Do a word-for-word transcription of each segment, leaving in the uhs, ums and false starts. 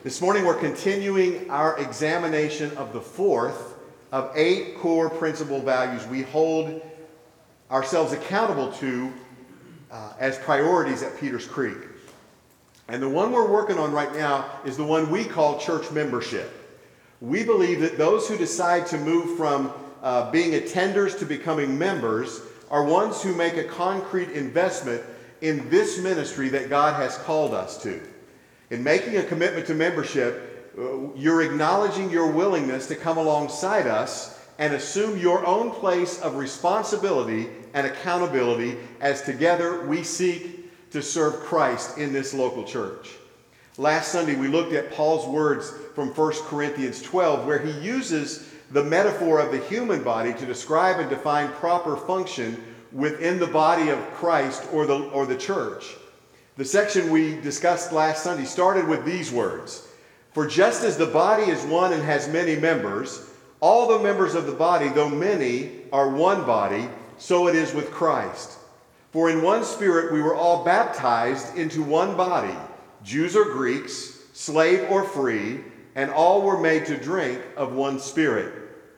This morning we're continuing our examination of the fourth of eight core principal values we hold ourselves accountable to uh, as priorities at Peters Creek. And the one we're working on right now is the one we call church membership. We believe that those who decide to move from uh, being attenders to becoming members are ones who make a concrete investment in this ministry that God has called us to. In making a commitment to membership, uh, you're acknowledging your willingness to come alongside us and assume your own place of responsibility and accountability as together we seek to serve Christ in this local church. Last Sunday we looked at Paul's words from First Corinthians twelve, where he uses the metaphor of the human body to describe and define proper function within the body of Christ or the, or the church. The section we discussed last Sunday started with these words: "For just as the body is one and has many members, all the members of the body, though many, are one body, so it is with Christ. For in one Spirit we were all baptized into one body, Jews or Greeks, slave or free, and all were made to drink of one Spirit."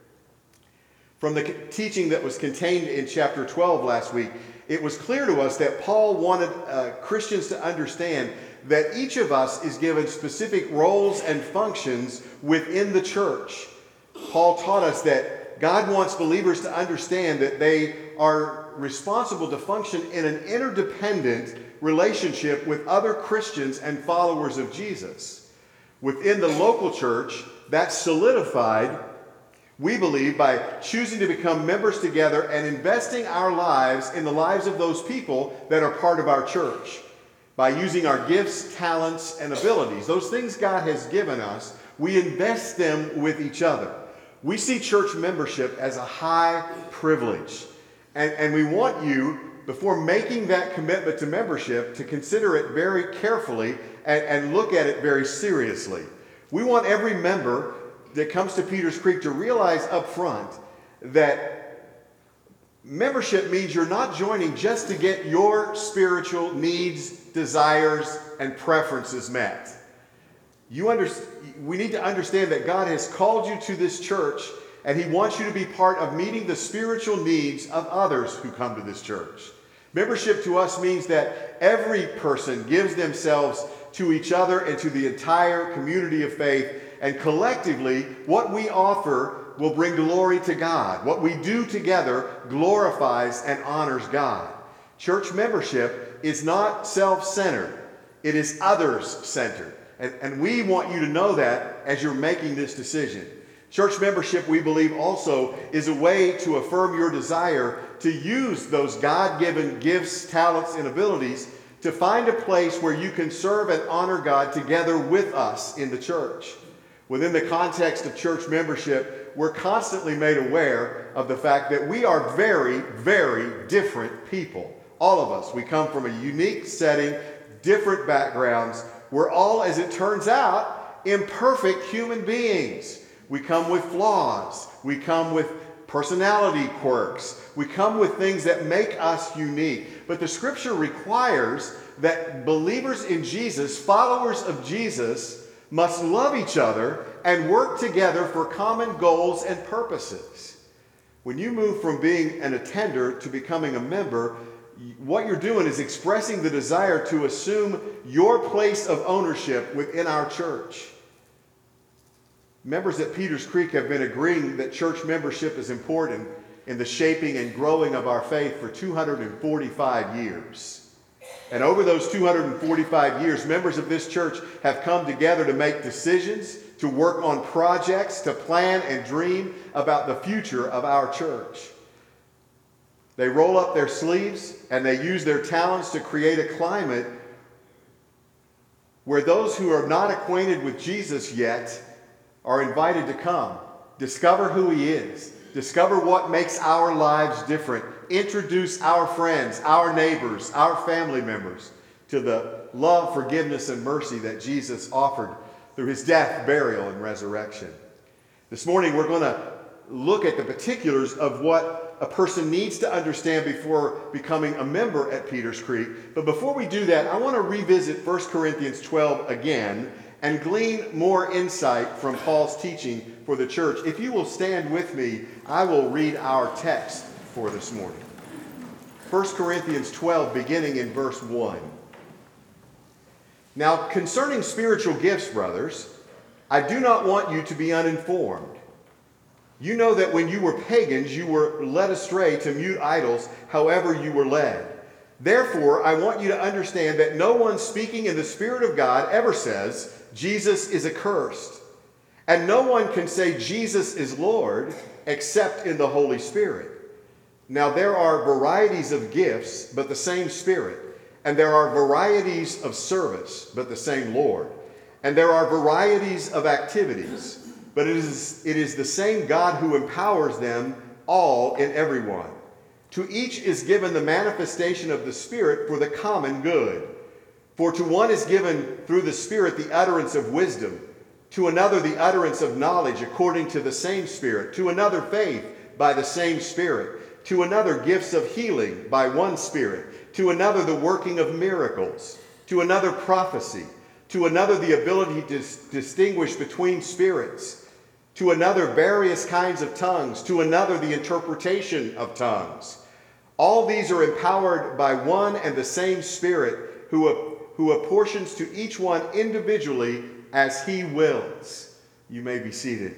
From the teaching that was contained in chapter twelve last week, it was clear to us that Paul wanted uh, Christians to understand that each of us is given specific roles and functions within the church. Paul taught us that God wants believers to understand that they are responsible to function in an interdependent relationship with other Christians and followers of Jesus. Within the local church, that's solidified, we believe, by choosing to become members together and investing our lives in the lives of those people that are part of our church. By using our gifts, talents, and abilities, those things God has given us, we invest them with each other. We see church membership as a high privilege. And, and we want you, before making that commitment to membership, to consider it very carefully and, and look at it very seriously. We want every member that comes to Peters Creek to realize up front that membership means you're not joining just to get your spiritual needs, desires, and preferences met. You under, we need to understand that God has called you to this church, and He wants you to be part of meeting the spiritual needs of others who come to this church. Membership to us means that every person gives themselves to each other and to the entire community of faith. And collectively, what we offer will bring glory to God. What we do together glorifies and honors God. Church membership is not self-centered. It is others-centered. And, and we want you to know that as you're making this decision. Church membership, we believe, also is a way to affirm your desire to use those God-given gifts, talents, and abilities to find a place where you can serve and honor God together with us in the church. Within the context of church membership, we're constantly made aware of the fact that we are very, very different people. All of us. We come from a unique setting, different backgrounds. We're all, as it turns out, imperfect human beings. We come with flaws. We come with personality quirks. We come with things that make us unique. But the Scripture requires that believers in Jesus, followers of Jesus, must love each other and work together for common goals and purposes. When you move from being an attender to becoming a member, what you're doing is expressing the desire to assume your place of ownership within our church. Members at Peters Creek have been agreeing that church membership is important in the shaping and growing of our faith for two hundred forty-five years. And over those two hundred forty-five years, members of this church have come together to make decisions, to work on projects, to plan and dream about the future of our church. They roll up their sleeves and they use their talents to create a climate where those who are not acquainted with Jesus yet are invited to come, discover who He is, discover what makes our lives different, introduce our friends, our neighbors, our family members to the love, forgiveness, and mercy that Jesus offered through His death, burial, and resurrection. This morning we're going to look at the particulars of what a person needs to understand before becoming a member at Peters Creek. But before we do that, I want to revisit First Corinthians twelve again and glean more insight from Paul's teaching for the church. If you will stand with me, I will read our text for this morning. First Corinthians twelve, beginning in verse one. Now, concerning spiritual gifts, brothers, I do not want you to be uninformed. You know that when you were pagans, you were led astray to mute idols, however you were led. Therefore, I want you to understand that no one speaking in the Spirit of God ever says, Jesus is accursed. And no one can say Jesus is Lord except in the Holy Spirit. Now there are varieties of gifts, but the same Spirit. And there are varieties of service, but the same Lord. And there are varieties of activities, but it is, it is the same God who empowers them all in everyone. To each is given the manifestation of the Spirit for the common good. For to one is given through the Spirit the utterance of wisdom, to another the utterance of knowledge according to the same Spirit, to another faith by the same Spirit, to another gifts of healing by one Spirit, to another the working of miracles, to another prophecy, to another the ability to distinguish between spirits, to another various kinds of tongues, to another the interpretation of tongues. All these are empowered by one and the same Spirit, who, who apportions to each one individually as he wills. You may be seated.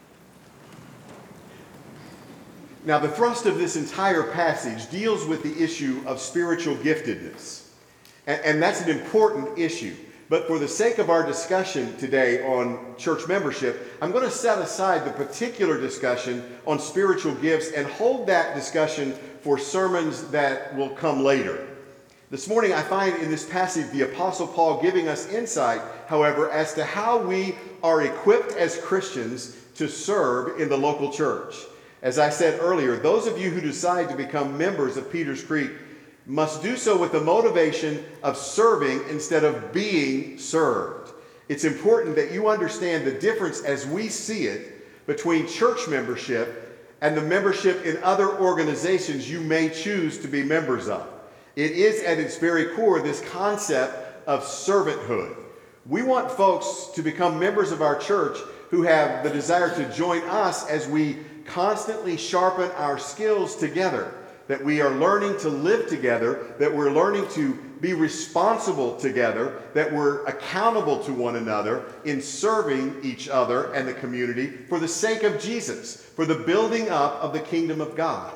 Now, the thrust of this entire passage deals with the issue of spiritual giftedness. And, and that's an important issue. But for the sake of our discussion today on church membership, I'm going to set aside the particular discussion on spiritual gifts and hold that discussion for sermons that will come later. This morning I find in this passage the Apostle Paul giving us insight, however, as to how we are equipped as Christians to serve in the local church. As I said earlier, those of you who decide to become members of Peters Creek must do so with the motivation of serving instead of being served. It's important that you understand the difference as we see it between church membership and the membership in other organizations you may choose to be members of. It is at its very core this concept of servanthood. We want folks to become members of our church who have the desire to join us as we constantly sharpen our skills together, that we are learning to live together, that we're learning to be responsible together, that we're accountable to one another in serving each other and the community for the sake of Jesus, for the building up of the kingdom of God.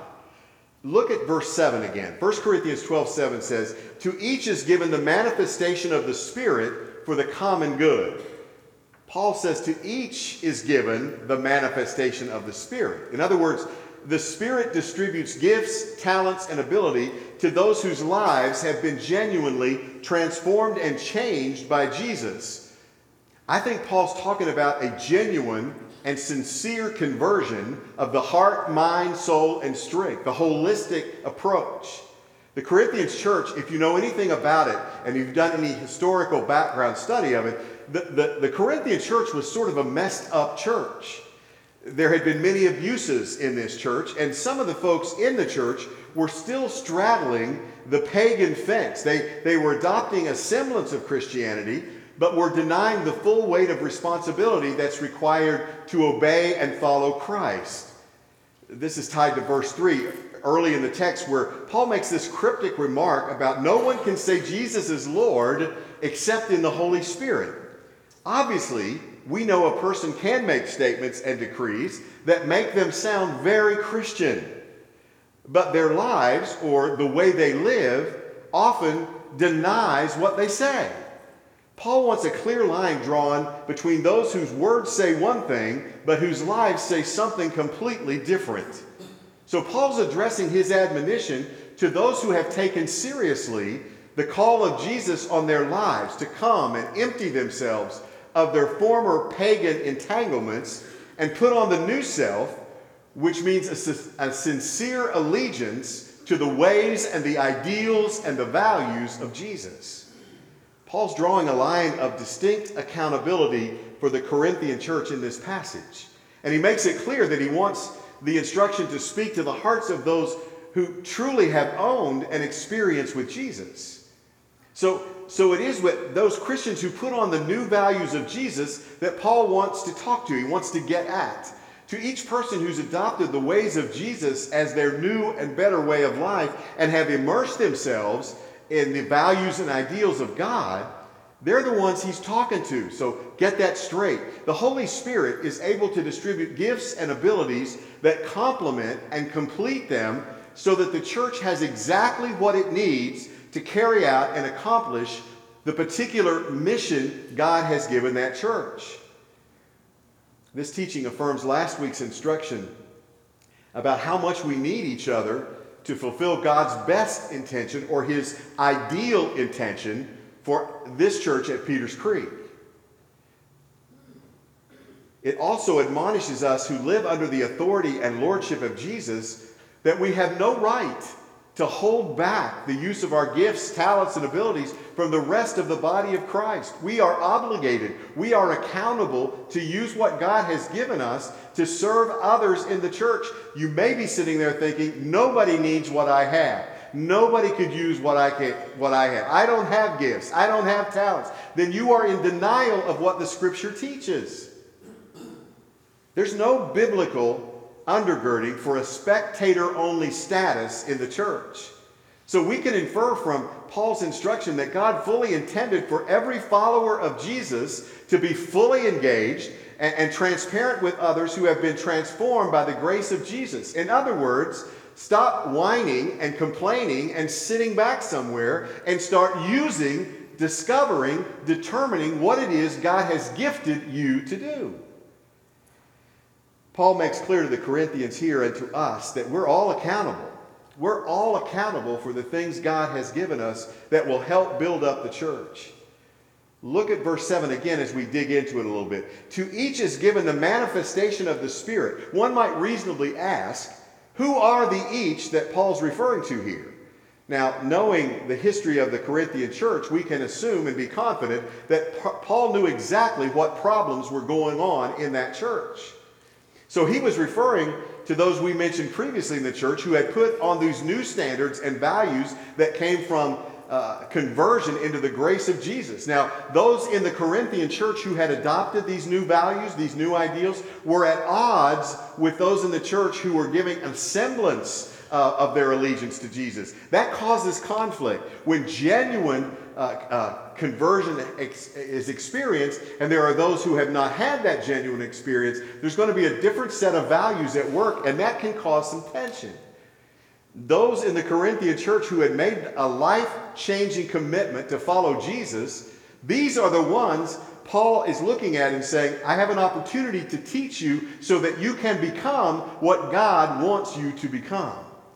Look at verse seven again. First Corinthians twelve seven says, to each is given the manifestation of the Spirit for the common good. Paul says to each is given the manifestation of the Spirit. In other words, the Spirit distributes gifts, talents, and ability to those whose lives have been genuinely transformed and changed by Jesus. I think Paul's talking about a genuine and sincere conversion of the heart, mind, soul, and strength, the holistic approach. The Corinthians church, if you know anything about it, and you've done any historical background study of it, the, the, the Corinthian church was sort of a messed up church. There had been many abuses in this church, and some of the folks in the church were still straddling the pagan fence. They, they were adopting a semblance of Christianity, but were denying the full weight of responsibility that's required to obey and follow Christ. This is tied to verse three, early in the text, where Paul makes this cryptic remark about no one can say Jesus is Lord except in the Holy Spirit. Obviously, we know a person can make statements and decrees that make them sound very Christian, but their lives or the way they live often denies what they say. Paul wants a clear line drawn between those whose words say one thing, but whose lives say something completely different. So Paul's addressing his admonition to those who have taken seriously the call of Jesus on their lives to come and empty themselves of their former pagan entanglements and put on the new self, which means a, a sincere allegiance to the ways and the ideals and the values of Jesus. Paul's drawing a line of distinct accountability for the Corinthian church in this passage. And he makes it clear that he wants the instruction to speak to the hearts of those who truly have owned an experience with Jesus. So, so it is with those Christians who put on the new values of Jesus that Paul wants to talk to. He wants to get at. To each person who's adopted the ways of Jesus as their new and better way of life and have immersed themselves in the values and ideals of God, they're the ones he's talking to. So get that straight. The Holy Spirit is able to distribute gifts and abilities that complement and complete them so that the church has exactly what it needs to carry out and accomplish the particular mission God has given that church. This teaching affirms last week's instruction about how much we need each other to fulfill God's best intention or his ideal intention for this church at Peters Creek. It also admonishes us who live under the authority and lordship of Jesus that we have no right to hold back the use of our gifts, talents, and abilities from the rest of the body of Christ. We are obligated, we are accountable to use what God has given us to serve others in the church. You may be sitting there thinking, nobody needs what I have. Nobody could use what I can, what I have. I don't have gifts. I don't have talents. Then you are in denial of what the Scripture teaches. There's no biblical undergirding for a spectator-only status in the church. So we can infer from Paul's instruction that God fully intended for every follower of Jesus to be fully engaged and, and transparent with others who have been transformed by the grace of Jesus. In other words, stop whining and complaining and sitting back somewhere and start using, discovering, determining what it is God has gifted you to do. Paul makes clear to the Corinthians here and to us that we're all accountable. We're all accountable for the things God has given us that will help build up the church. Look at verse seven again as we dig into it a little bit. To each is given the manifestation of the Spirit. One might reasonably ask, who are the each that Paul's referring to here? Now, knowing the history of the Corinthian church, we can assume and be confident that Paul knew exactly what problems were going on in that church. So he was referring to those we mentioned previously in the church who had put on these new standards and values that came from uh, conversion into the grace of Jesus. Now, those in the Corinthian church who had adopted these new values, these new ideals, were at odds with those in the church who were giving a semblance uh, of their allegiance to Jesus. That causes conflict. When genuine uh, uh, conversion ex- is experienced, and there are those who have not had that genuine experience, there's going to be a different set of values at work, and that can cause some tension. Those in the Corinthian church who had made a life-changing commitment to follow Jesus, these are the ones Paul is looking at and saying, I have an opportunity to teach you so that you can become what God wants you to become.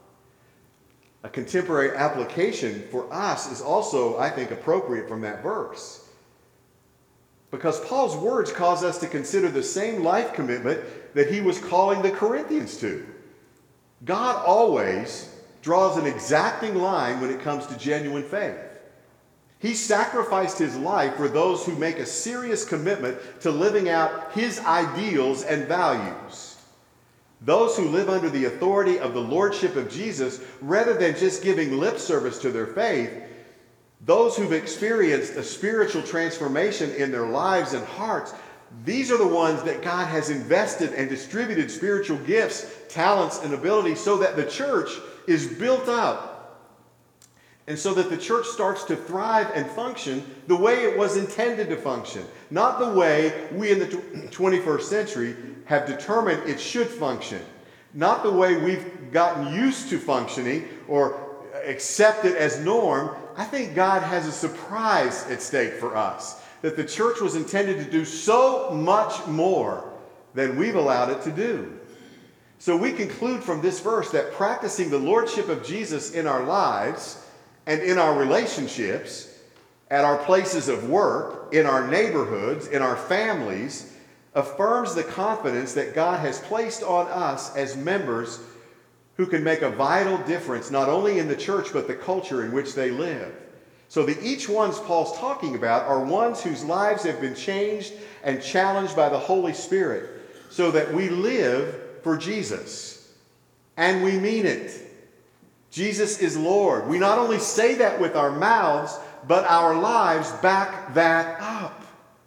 A contemporary application for us is also, I think, appropriate from that verse. Because Paul's words cause us to consider the same life commitment that he was calling the Corinthians to. God always draws an exacting line when it comes to genuine faith. He sacrificed his life for those who make a serious commitment to living out his ideals and values. Those who live under the authority of the lordship of Jesus, rather than just giving lip service to their faith, those who've experienced a spiritual transformation in their lives and hearts, these are the ones that God has invested and distributed spiritual gifts, talents, and abilities so that the church is built up. And so that the church starts to thrive and function the way it was intended to function. Not the way we in the twenty-first century have determined it should function. Not the way we've gotten used to functioning or accepted as norm. I think God has a surprise at stake for us. That the church was intended to do so much more than we've allowed it to do. So we conclude from this verse that practicing the lordship of Jesus in our lives and in our relationships, at our places of work, in our neighborhoods, in our families, affirms the confidence that God has placed on us as members who can make a vital difference not only in the church but the culture in which they live. So the each ones Paul's talking about are ones whose lives have been changed and challenged by the Holy Spirit so that we live for Jesus. And we mean it. Jesus is Lord. We not only say that with our mouths, but our lives back that up.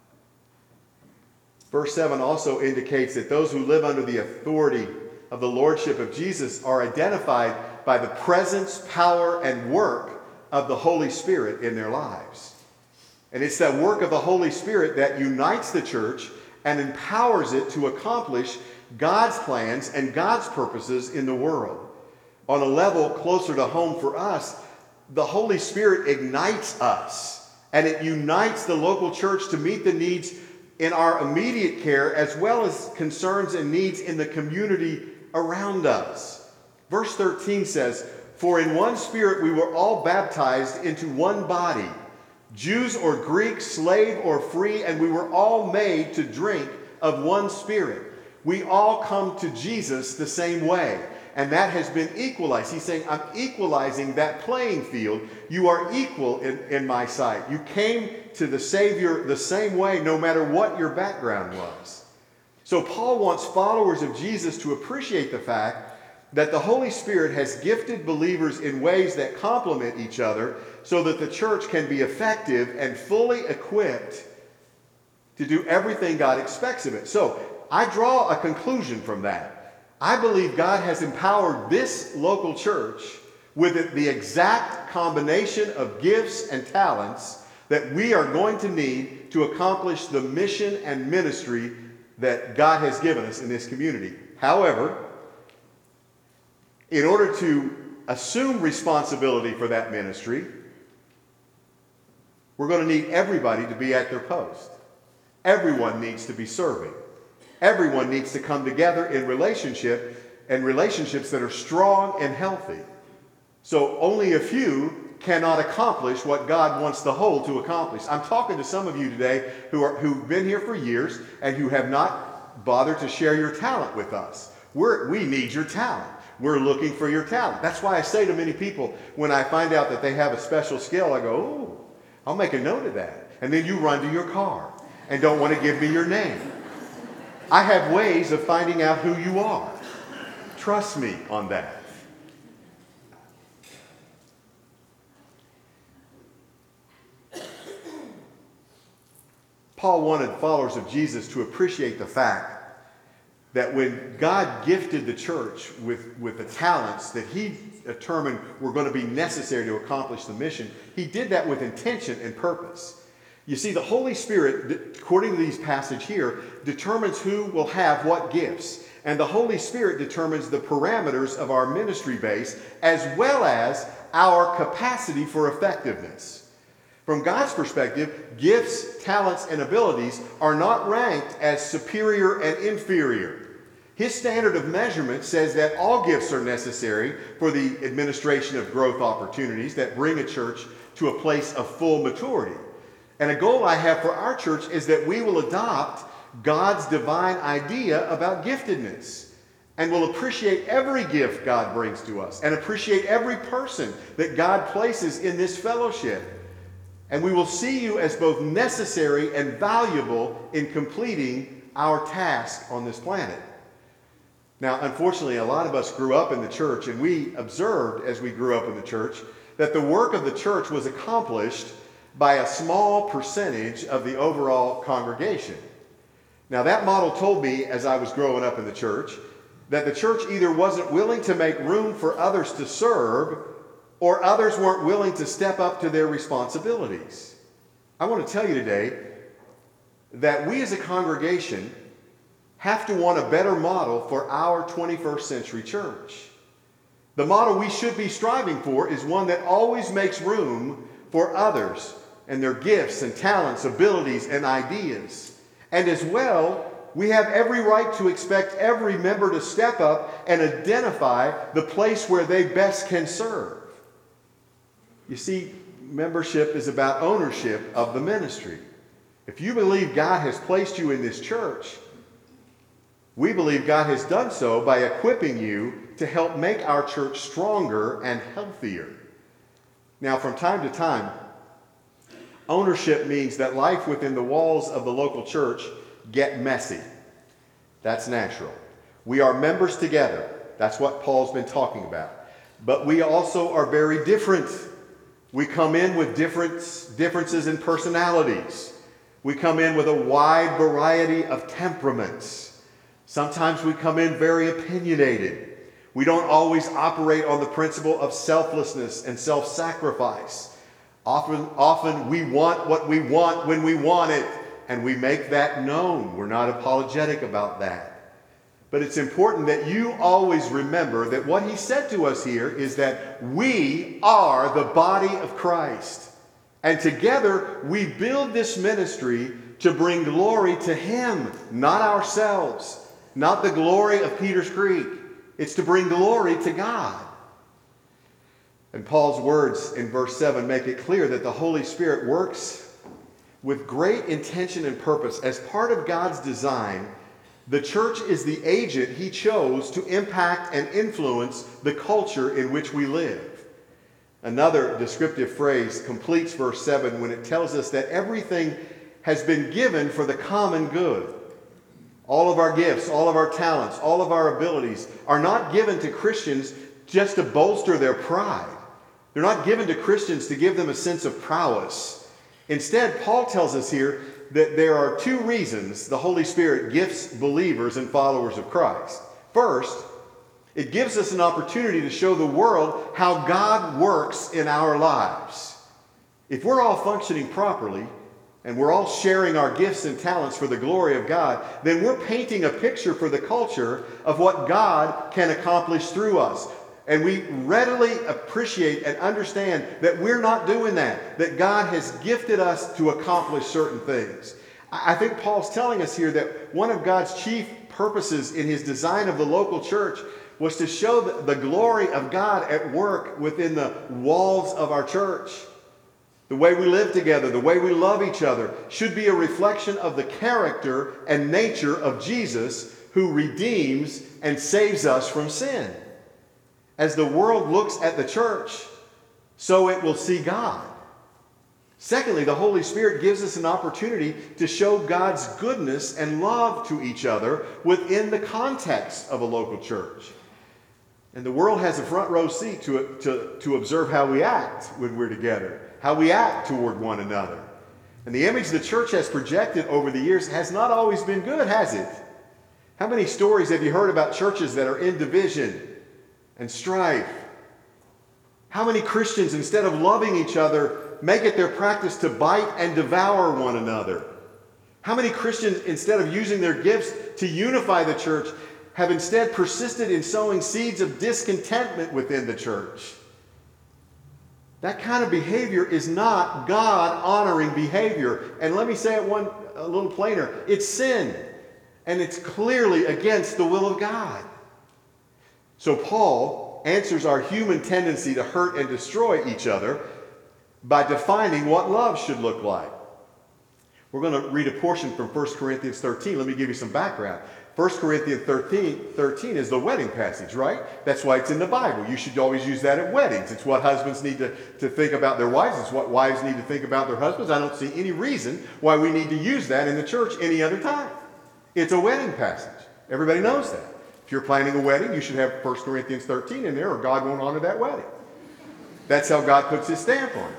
Verse seven also indicates that those who live under the authority of the lordship of Jesus are identified by the presence, power, and work of the Holy Spirit in their lives. And it's that work of the Holy Spirit that unites the church and empowers it to accomplish God's plans and God's purposes in the world. On a level closer to home for us, the Holy Spirit ignites us, and it unites the local church to meet the needs in our immediate care as well as concerns and needs in the community around us. Verse thirteen says, "For in one Spirit we were all baptized into one body, Jews or Greeks, slave or free, and we were all made to drink of one Spirit." We all come to Jesus the same way, and that has been equalized. He's saying, I'm equalizing that playing field. You are equal in, in my sight. You came to the Savior the same way, no matter what your background was. So Paul wants followers of Jesus to appreciate the fact that the Holy Spirit has gifted believers in ways that complement each other so that the church can be effective and fully equipped to do everything God expects of it. So I draw a conclusion from that. I believe God has empowered this local church with the exact combination of gifts and talents that we are going to need to accomplish the mission and ministry that God has given us in this community. However, in order to assume responsibility for that ministry, we're going to need everybody to be at their post. Everyone needs to be serving. Everyone needs to come together in relationship and relationships that are strong and healthy. So only a few cannot accomplish what God wants the whole to accomplish. I'm talking to some of you today who are, who've been here for years and who have not bothered to share your talent with us. We're, we need your talent. We're looking for your talent. That's why I say to many people, when I find out that they have a special skill, I go, oh, I'll make a note of that. And then you run to your car and don't want to give me your name. I have ways of finding out who you are. Trust me on that. Paul wanted followers of Jesus to appreciate the fact that when God gifted the church with, with the talents that he determined were going to be necessary to accomplish the mission, he did that with intention and purpose. You see, the Holy Spirit, according to these passages here, determines who will have what gifts. And the Holy Spirit determines the parameters of our ministry base as well as our capacity for effectiveness. From God's perspective, gifts, talents, and abilities are not ranked as superior and inferior. His standard of measurement says that all gifts are necessary for the administration of growth opportunities that bring a church to a place of full maturity. And a goal I have for our church is that we will adopt God's divine idea about giftedness and will appreciate every gift God brings to us and appreciate every person that God places in this fellowship. And we will see you as both necessary and valuable in completing our task on this planet. Now, unfortunately, a lot of us grew up in the church, and we observed as we grew up in the church that the work of the church was accomplished by a small percentage of the overall congregation. Now, that model told me as I was growing up in the church that the church either wasn't willing to make room for others to serve or others weren't willing to step up to their responsibilities. I want to tell you today that we as a congregation have to want a better model for our twenty-first century church. The model we should be striving for is one that always makes room for others and their gifts and talents, abilities, and ideas. And as well, we have every right to expect every member to step up and identify the place where they best can serve. You see, membership is about ownership of the ministry. If you believe God has placed you in this church, we believe God has done so by equipping you to help make our church stronger and healthier. Now, from time to time, ownership means that life within the walls of the local church get messy. That's natural. We are members together. That's what Paul's been talking about. But we also are very different. We come in with difference, differences in personalities. We come in with a wide variety of temperaments. Sometimes we come in very opinionated. We don't always operate on the principle of selflessness and self-sacrifice. Often, often we want what we want when we want it, and we make that known. We're not apologetic about that. But it's important that you always remember that what he said to us here is that we are the body of Christ. And together we build this ministry to bring glory to him, not ourselves, not the glory of Peters Creek. It's to bring glory to God. And Paul's words in verse seven make it clear that the Holy Spirit works with great intention and purpose. As part of God's design, the church is the agent he chose to impact and influence the culture in which we live. Another descriptive phrase completes verse seven when it tells us that everything has been given for the common good. All of our gifts, all of our talents, all of our abilities are not given to Christians just to bolster their pride. They're not given to Christians to give them a sense of prowess. Instead, Paul tells us here that there are two reasons the Holy Spirit gifts believers and followers of Christ. First, it gives us an opportunity to show the world how God works in our lives. If we're all functioning properly, and we're all sharing our gifts and talents for the glory of God, then we're painting a picture for the culture of what God can accomplish through us. And we readily appreciate and understand that we're not doing that, that God has gifted us to accomplish certain things. I think Paul's telling us here that one of God's chief purposes in his design of the local church was to show the glory of God at work within the walls of our church. The way we live together, the way we love each other, should be a reflection of the character and nature of Jesus, who redeems and saves us from sin. As the world looks at the church, so it will see God. Secondly, the Holy Spirit gives us an opportunity to show God's goodness and love to each other within the context of a local church. And the world has a front row seat to, to, to observe how we act when we're together, how we act toward one another. And the image the church has projected over the years has not always been good, has it? How many stories have you heard about churches that are in division and strife? How many Christians, instead of loving each other, make it their practice to bite and devour one another? How many Christians, instead of using their gifts to unify the church, have instead persisted in sowing seeds of discontentment within the church? That kind of behavior is not God-honoring behavior. And let me say it one a little plainer. It's sin. And it's clearly against the will of God. So Paul answers our human tendency to hurt and destroy each other by defining what love should look like. We're going to read a portion from First Corinthians thirteen. Let me give you some background. First Corinthians thirteen, thirteen is the wedding passage, right? That's why it's in the Bible. You should always use that at weddings. It's what husbands need to, to think about their wives. It's what wives need to think about their husbands. I don't see any reason why we need to use that in the church any other time. It's a wedding passage. Everybody knows that. If you're planning a wedding, you should have First Corinthians thirteen in there, or God won't honor that wedding. That's how God puts his stamp on it.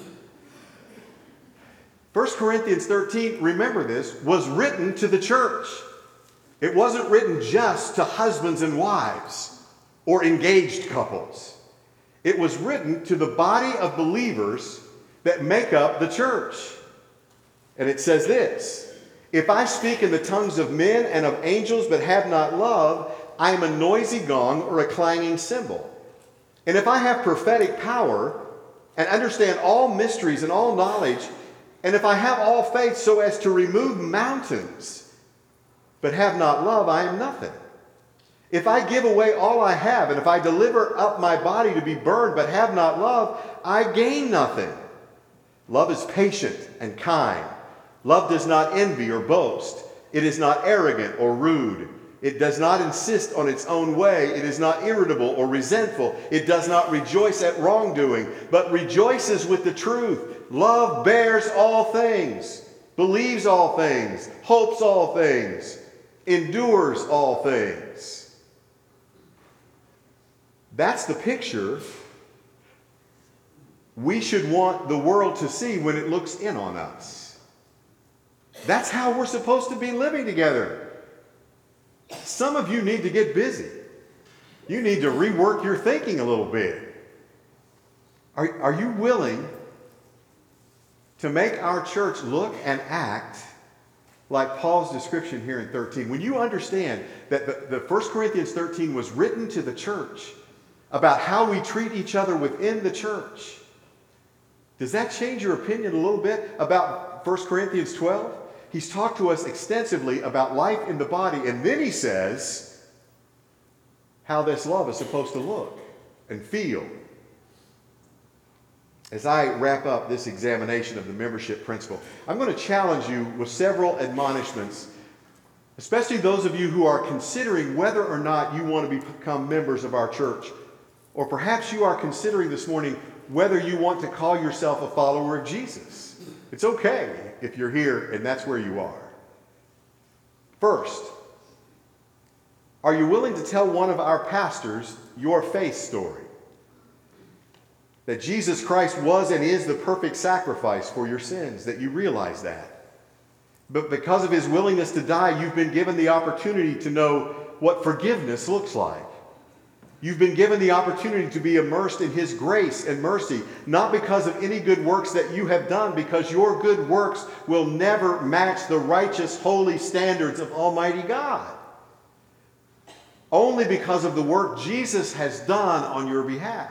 First Corinthians thirteen, remember this, was written to the church. It wasn't written just to husbands and wives or engaged couples. It was written to the body of believers that make up the church. And it says this: if I speak in the tongues of men and of angels but have not love, I am a noisy gong or a clanging cymbal. And if I have prophetic power and understand all mysteries and all knowledge, and if I have all faith so as to remove mountains, but have not love, I am nothing. If I give away all I have, and if I deliver up my body to be burned, but have not love, I gain nothing. Love is patient and kind. Love does not envy or boast. It is not arrogant or rude. It does not insist on its own way. It is not irritable or resentful. It does not rejoice at wrongdoing, but rejoices with the truth. Love bears all things, believes all things, hopes all things, endures all things. That's the picture we should want the world to see when it looks in on us. That's how we're supposed to be living together. Some of you need to get busy. You need to rework your thinking a little bit. Are, are you willing to make our church look and act like Paul's description here in thirteen? When you understand that the, the First Corinthians thirteen was written to the church about how we treat each other within the church, does that change your opinion a little bit about First Corinthians twelve? He's talked to us extensively about life in the body, and then he says how this love is supposed to look and feel. As I wrap up this examination of the membership principle, I'm going to challenge you with several admonishments, especially those of you who are considering whether or not you want to become members of our church. Or perhaps you are considering this morning whether you want to call yourself a follower of Jesus. It's okay if you're here and that's where you are. First, are you willing to tell one of our pastors your faith story? That Jesus Christ was and is the perfect sacrifice for your sins, that you realize that. But because of his willingness to die, you've been given the opportunity to know what forgiveness looks like. You've been given the opportunity to be immersed in his grace and mercy, not because of any good works that you have done, because your good works will never match the righteous, holy standards of Almighty God. Only because of the work Jesus has done on your behalf.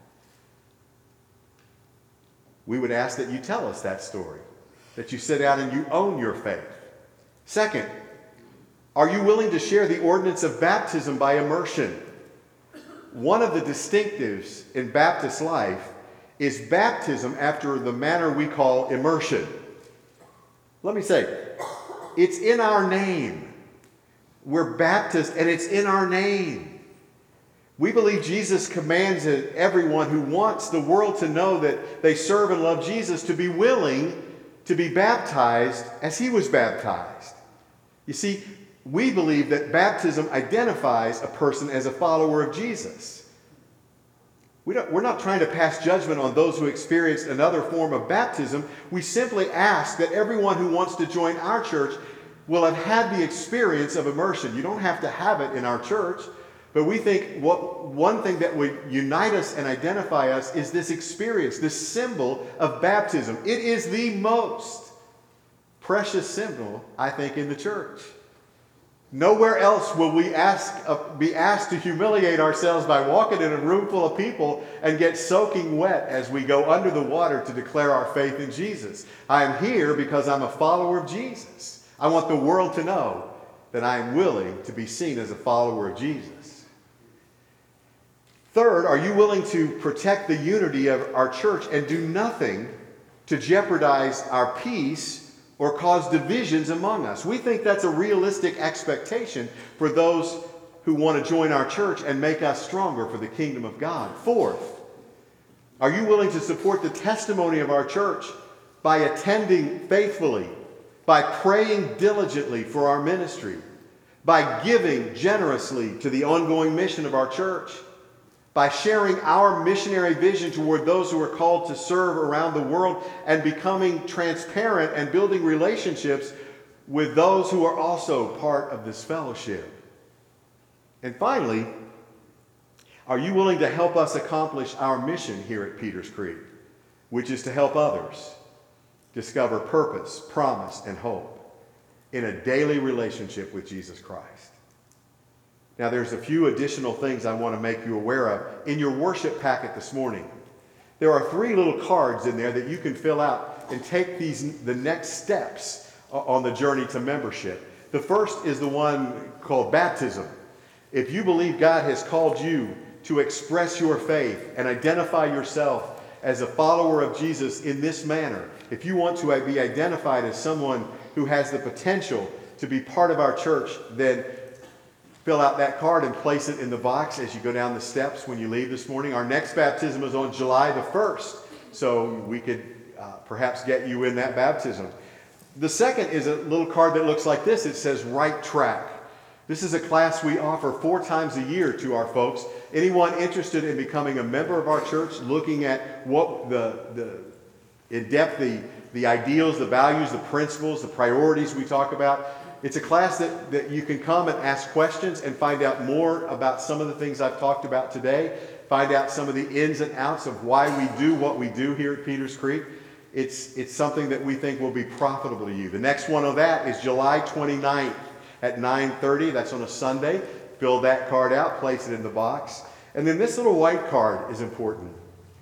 We would ask that you tell us that story, that you sit out and you own your faith. Second, are you willing to share the ordinance of baptism by immersion? One of the distinctives in Baptist life is baptism after the manner we call immersion. Let me say, it's in our name. We're Baptist and it's in our name. We believe Jesus commands everyone who wants the world to know that they serve and love Jesus to be willing to be baptized as he was baptized. You see, we believe that baptism identifies a person as a follower of Jesus. We don't, we're not trying to pass judgment on those who experienced another form of baptism. We simply ask that everyone who wants to join our church will have had the experience of immersion. You don't have to have it in our church. But we think what one thing that would unite us and identify us is this experience, this symbol of baptism. It is the most precious symbol, I think, in the church. Nowhere else will we ask, uh, be asked to humiliate ourselves by walking in a room full of people and get soaking wet as we go under the water to declare our faith in Jesus. I am here because I'm a follower of Jesus. I want the world to know that I am willing to be seen as a follower of Jesus. Third, are you willing to protect the unity of our church and do nothing to jeopardize our peace or cause divisions among us? We think that's a realistic expectation for those who want to join our church and make us stronger for the kingdom of God. Fourth, are you willing to support the testimony of our church by attending faithfully, by praying diligently for our ministry, by giving generously to the ongoing mission of our church, by sharing our missionary vision toward those who are called to serve around the world, and becoming transparent and building relationships with those who are also part of this fellowship? And finally, are you willing to help us accomplish our mission here at Peters Creek, which is to help others discover purpose, promise, and hope in a daily relationship with Jesus Christ? Now, there's a few additional things I want to make you aware of. In your worship packet this morning, there are three little cards in there that you can fill out and take these the next steps on the journey to membership. The first is the one called baptism. If you believe God has called you to express your faith and identify yourself as a follower of Jesus in this manner, if you want to be identified as someone who has the potential to be part of our church, then fill out that card and place it in the box as you go down the steps when you leave this morning. Our next baptism is on July the first, so we could uh, perhaps get you in that baptism. The second is a little card that looks like this. It says Right Track. This is a class we offer four times a year to our folks. Anyone interested in becoming a member of our church, looking at what the, the in depth, the, the ideals, the values, the principles, the priorities we talk about. It's a class that, that you can come and ask questions and find out more about some of the things I've talked about today. Find out some of the ins and outs of why we do what we do here at Peters Creek. It's, it's something that we think will be profitable to you. The next one of that is July twenty-ninth at nine thirty. That's on a Sunday. Fill that card out, place it in the box. And then this little white card is important.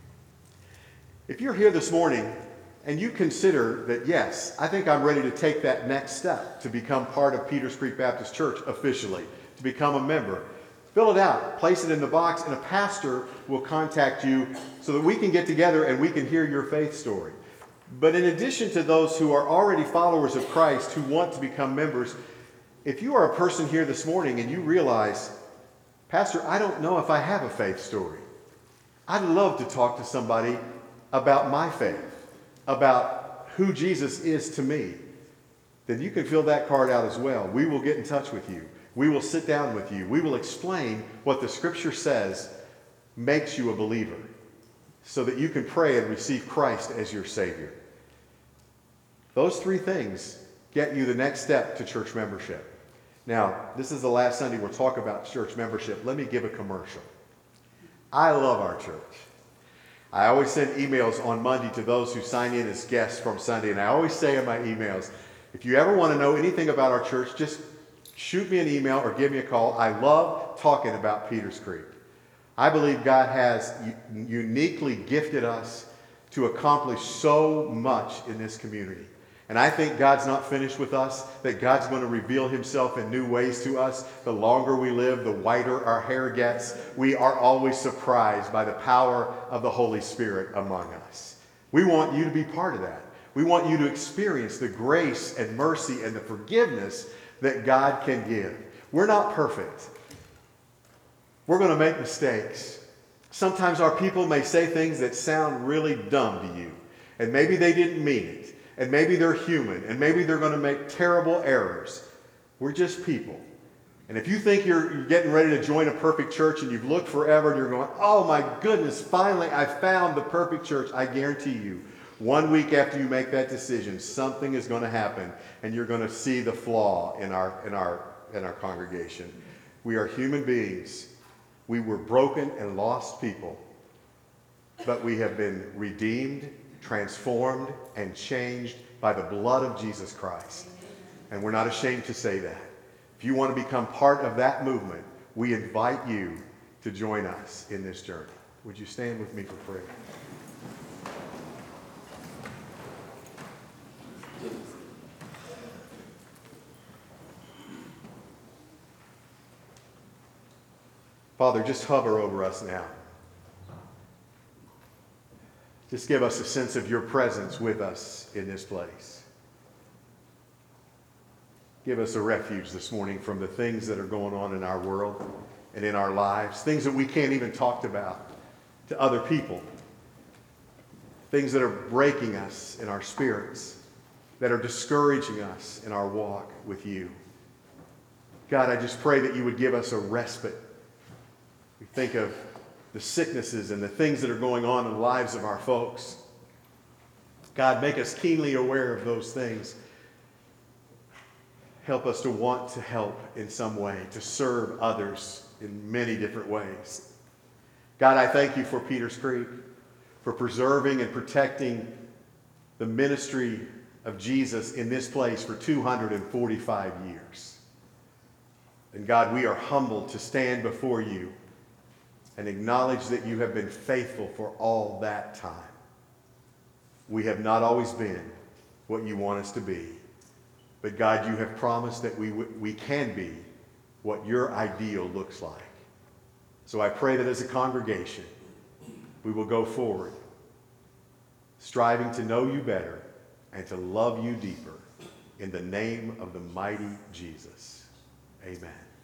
If you're here this morning and you consider that, yes, I think I'm ready to take that next step to become part of Peters Creek Baptist Church officially, to become a member, fill it out, place it in the box, and a pastor will contact you so that we can get together and we can hear your faith story. But in addition to those who are already followers of Christ who want to become members, if you are a person here this morning and you realize, Pastor, I don't know if I have a faith story. I'd love to talk to somebody about my faith, about who Jesus is to me, then you can fill that card out as well. We will get in touch with you. We will sit down with you. We will explain what the Scripture says makes you a believer so that you can pray and receive Christ as your Savior. Those three things get you the next step to church membership. Now, this is the last Sunday we'll talk about church membership. Let me give a commercial. I love our church. I always send emails on Monday to those who sign in as guests from Sunday, and I always say in my emails, if you ever want to know anything about our church, just shoot me an email or give me a call. I love talking about Peters Creek. I believe God has uniquely gifted us to accomplish so much in this community. And I think God's not finished with us, that God's going to reveal himself in new ways to us. The longer we live, the whiter our hair gets. We are always surprised by the power of the Holy Spirit among us. We want you to be part of that. We want you to experience the grace and mercy and the forgiveness that God can give. We're not perfect. We're going to make mistakes. Sometimes our people may say things that sound really dumb to you, and maybe they didn't mean it. And maybe they're human, and maybe they're going to make terrible errors. We're just people. And if you think you're, you're getting ready to join a perfect church and you've looked forever and you're going, oh my goodness, finally I found the perfect church, I guarantee you, one week after you make that decision, something is going to happen and you're going to see the flaw in our, in our, in our congregation. We are human beings. We were broken and lost people, but we have been redeemed, transformed, and changed by the blood of Jesus Christ. And we're not ashamed to say that. If you want to become part of that movement, we invite you to join us in this journey. Would you stand with me for prayer? Father, just hover over us now. Just give us a sense of your presence with us in this place. Give us a refuge this morning from the things that are going on in our world and in our lives, things that we can't even talk about to other people, things that are breaking us in our spirits, that are discouraging us in our walk with you. God, I just pray that you would give us a respite. We think of the sicknesses and the things that are going on in the lives of our folks. God, make us keenly aware of those things. Help us to want to help in some way, to serve others in many different ways. God, I thank you for Peters Creek, for preserving and protecting the ministry of Jesus in this place for two hundred forty-five years. And God, we are humbled to stand before you and acknowledge that you have been faithful for all that time. We have not always been what you want us to be. But God, you have promised that we, we can be what your ideal looks like. So I pray that as a congregation, we will go forward, striving to know you better and to love you deeper. In the name of the mighty Jesus. Amen.